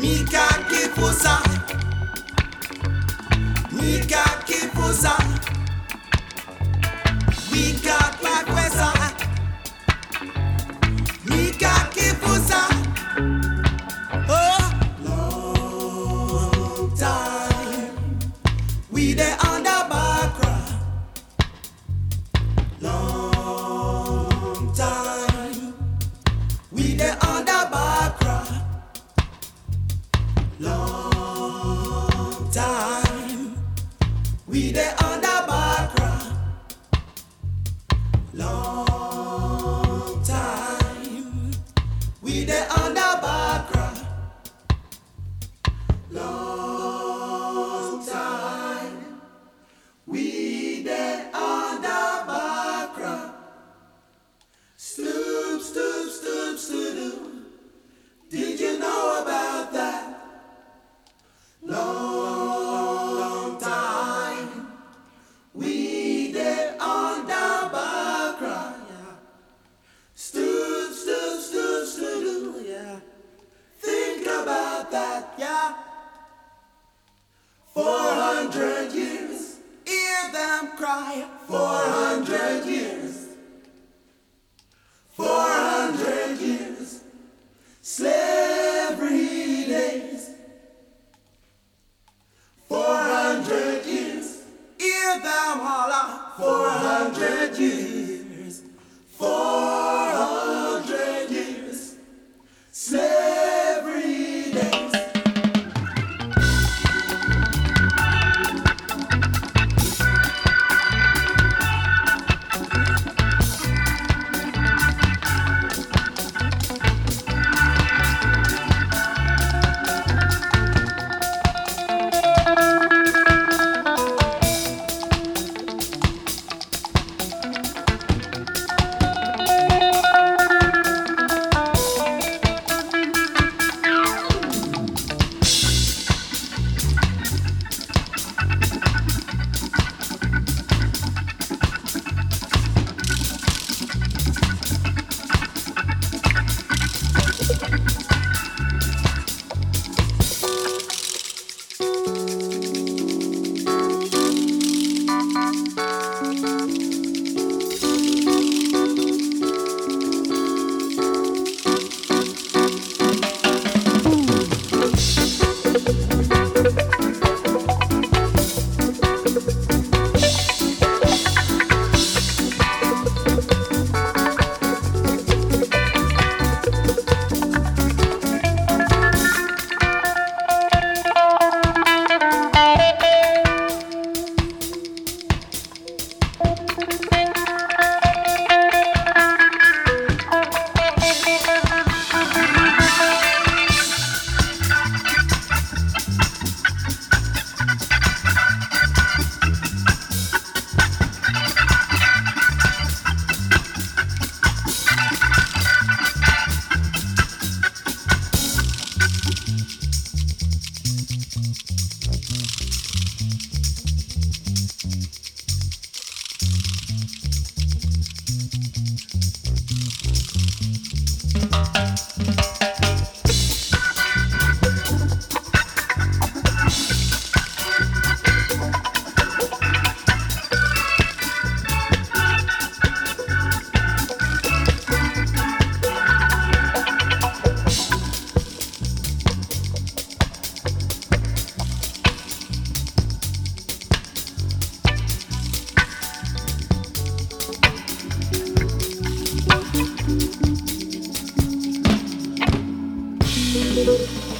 kifusa, nika kifusa, nika pakwesa, nika kifusa. Oh, long time we dey under Bakra. Long time we dey under Bakra. Long time we dey under Bakra. Long time we dey under Bakra. Long time we dey under Bakra. Stoop, stoop, stoop, stoop. Did you know about that? Long time we dey under Bakra. Yeah. Stoop, stoop, stoop, stoop. Yeah. Think about that. Yeah. 400 years, hear them cry. 400 years. 400 years. Slavery days. 400 years, hear them holler. 400 years, 400 years, slavery days. Thank